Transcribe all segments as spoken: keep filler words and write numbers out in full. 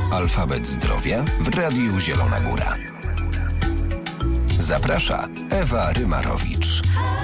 Alfabet Zdrowia w Radiu Zielona Góra. Zaprasza Ewa Rymarowicz.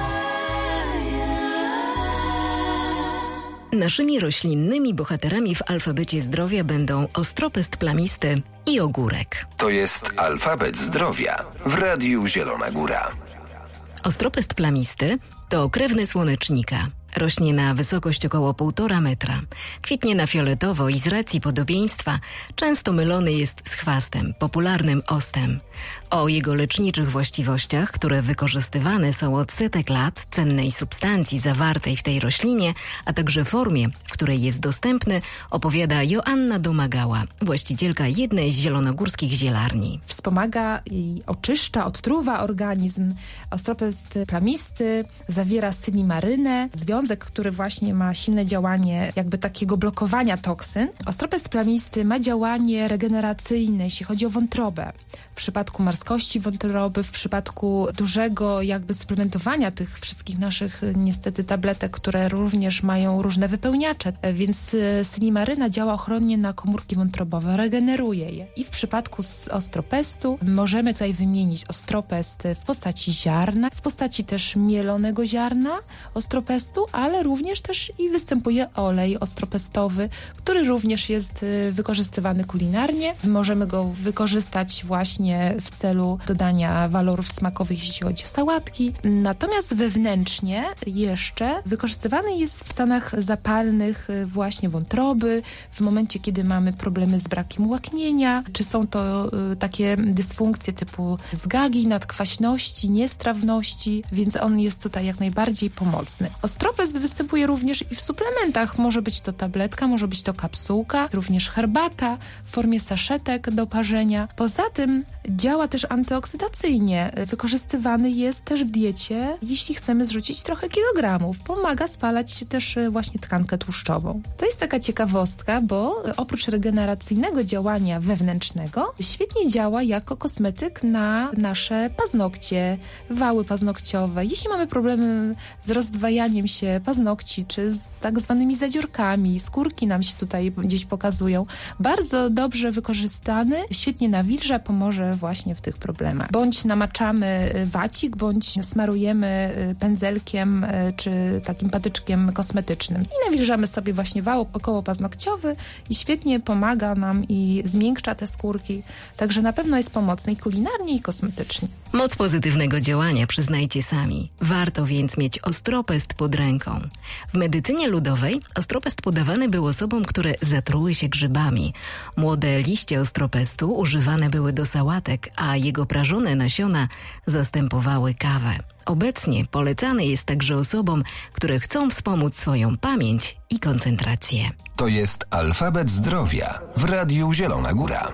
Naszymi roślinnymi bohaterami w Alfabecie Zdrowia będą ostropest plamisty i ogórek. To jest Alfabet Zdrowia w Radiu Zielona Góra. Ostropest plamisty to krewny słonecznika. Rośnie na wysokość około półtora metra. Kwitnie na fioletowo i z racji podobieństwa często mylony jest z chwastem, popularnym ostem. O jego leczniczych właściwościach, które wykorzystywane są od setek lat, cennej substancji zawartej w tej roślinie, a także formie, w której jest dostępny, opowiada Joanna Domagała, właścicielka jednej z zielonogórskich zielarni. Wspomaga i oczyszcza, odtruwa organizm. Ostropest plamisty zawiera silimarynę, związek, który właśnie ma silne działanie jakby takiego blokowania toksyn. Ostropest plamisty ma działanie regeneracyjne, jeśli chodzi o wątrobę. W przypadku marskości wątroby, w przypadku dużego jakby suplementowania tych wszystkich naszych niestety tabletek, które również mają różne wypełniacze, więc silimaryna działa ochronnie na komórki wątrobowe, regeneruje je. I w przypadku ostropestu możemy tutaj wymienić ostropest w postaci ziarna, w postaci też mielonego ziarna ostropestu, ale również też i występuje olej ostropestowy, który również jest wykorzystywany kulinarnie. Możemy go wykorzystać właśnie w celu dodania walorów smakowych, jeśli chodzi o sałatki. Natomiast wewnętrznie jeszcze wykorzystywany jest w stanach zapalnych właśnie wątroby, w momencie, kiedy mamy problemy z brakiem łaknienia, czy są to y, takie dysfunkcje typu zgagi, nadkwaśności, niestrawności, więc on jest tutaj jak najbardziej pomocny. Ostropest występuje również i w suplementach. Może być to tabletka, może być to kapsułka, również herbata w formie saszetek do parzenia. Poza tym działa też antyoksydacyjnie. Wykorzystywany jest też w diecie, jeśli chcemy zrzucić trochę kilogramów. Pomaga spalać się też właśnie tkankę tłuszczową. To jest taka ciekawostka, bo oprócz regeneracyjnego działania wewnętrznego, świetnie działa jako kosmetyk na nasze paznokcie, wały paznokciowe. Jeśli mamy problemy z rozdwajaniem się paznokci, czy z tak zwanymi zadziorkami, skórki nam się tutaj gdzieś pokazują, bardzo dobrze wykorzystany, świetnie nawilża, pomoże właśnie w tych problemach. Bądź namaczamy wacik, bądź smarujemy pędzelkiem, czy takim patyczkiem kosmetycznym i nawilżamy sobie właśnie wał okołopaznokciowy i świetnie pomaga nam i zmiękcza te skórki. Także na pewno jest pomocny i kulinarnie, i kosmetycznie. Moc pozytywnego działania przyznajcie sami. Warto więc mieć ostropest pod ręką. W medycynie ludowej ostropest podawany był osobom, które zatruły się grzybami. Młode liście ostropestu używane były do sałatek, a jego prażone nasiona zastępowały kawę. Obecnie polecany jest także osobom, które chcą wspomóc swoją pamięć i koncentrację. To jest Alfabet Zdrowia w Radiu Zielona Góra.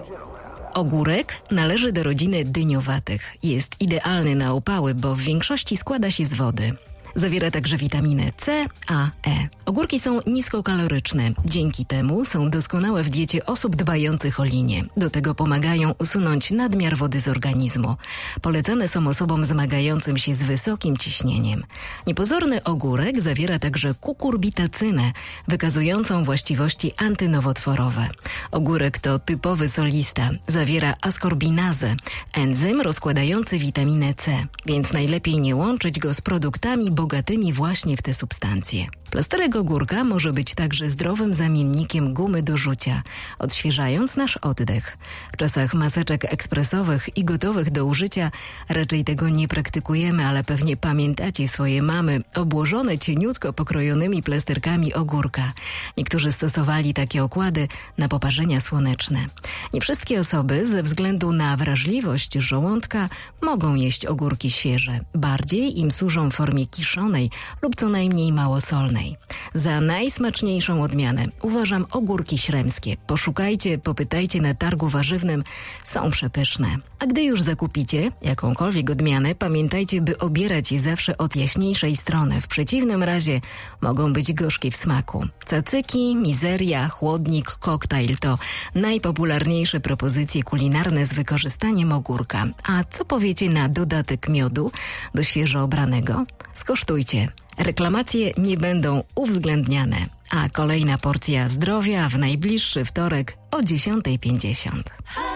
Ogórek należy do rodziny dyniowatych. Jest idealny na opały, bo w większości składa się z wody. Zawiera także witaminę C, A, E. Ogórki są niskokaloryczne. Dzięki temu są doskonałe w diecie osób dbających o linię. Do tego pomagają usunąć nadmiar wody z organizmu. Polecane są osobom zmagającym się z wysokim ciśnieniem. Niepozorny ogórek zawiera także kukurbitacynę, wykazującą właściwości antynowotworowe. Ogórek to typowy solista. Zawiera askorbinazę, enzym rozkładający witaminę C, więc najlepiej nie łączyć go z produktami bogatymi właśnie w te substancje. Plasterek ogórka może być także zdrowym zamiennikiem gumy do rzucia, odświeżając nasz oddech. W czasach maseczek ekspresowych i gotowych do użycia raczej tego nie praktykujemy, ale pewnie pamiętacie swoje mamy obłożone cieniutko pokrojonymi plasterkami ogórka. Niektórzy stosowali takie okłady na poparzenia słoneczne. Nie wszystkie osoby ze względu na wrażliwość żołądka mogą jeść ogórki świeże. Bardziej im służą w formie kiszonej lub co najmniej małosolnej. Za najsmaczniejszą odmianę uważam ogórki śremskie. Poszukajcie, popytajcie na targu warzywnym, są przepyszne. A gdy już zakupicie jakąkolwiek odmianę, pamiętajcie, by obierać je zawsze od jaśniejszej strony. W przeciwnym razie mogą być gorzkie w smaku. Cacyki, mizeria, chłodnik, koktajl to najpopularniejsze propozycje kulinarne z wykorzystaniem ogórka. A co powiecie na dodatek miodu do świeżo obranego? Skosztujcie. Reklamacje nie będą uwzględniane, a kolejna porcja zdrowia w najbliższy wtorek o dziesiąta pięćdziesiąt.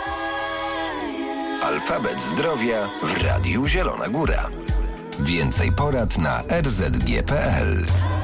Alfabet zdrowia w Radiu Zielona Góra. Więcej porad na r z g kropka p l.